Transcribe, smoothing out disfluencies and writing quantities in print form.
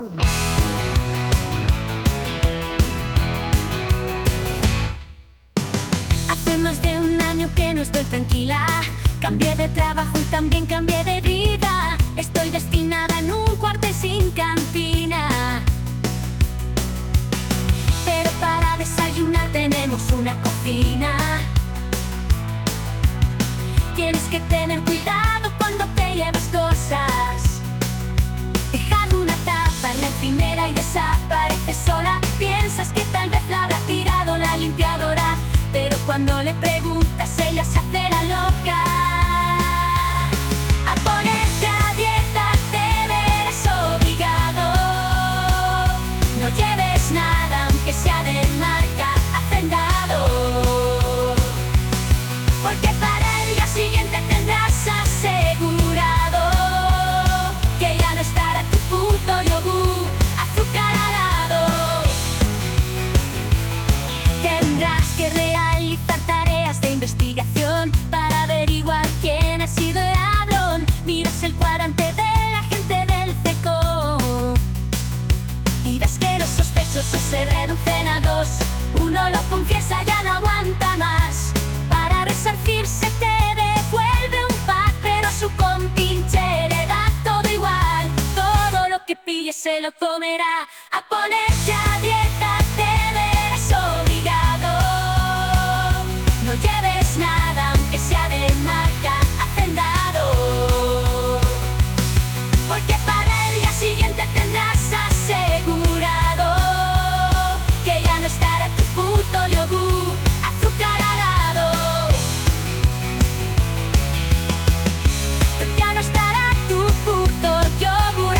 Hace más de un año que no estoy tranquila. Cambié de trabajo y también cambié de vida. Estoy destinada en un cuartel sin cantina, pero para desayunar tenemos una cocina. Tienes que tener cuidado cuando te llevas cosas. Dejar una tapa en la encimera y desaparece sola. Piensas que tal vez la habrá tirado la limpiadora, pero cuando le preguntas ella se hace la loca. A ponerte a dieta te verás obligado. No lleves nada aunque sea de marca Hacendado, porque para el día siguiente tendrás asegurado que ya no estará tu puto yogur azucarado. Tendrás que realizar tareas de investigación para averiguar quién ha sido el ladrón. Miras el cuadrante de la gente del CECO y ves que los sospechosos se reducen a dos. Uno lo confiesa, ya no aguanta más. Para resarcirse te devuelve un pack, pero a su compinche le da todo igual. Todo lo que pille se lo comerá. A ponerte a dieta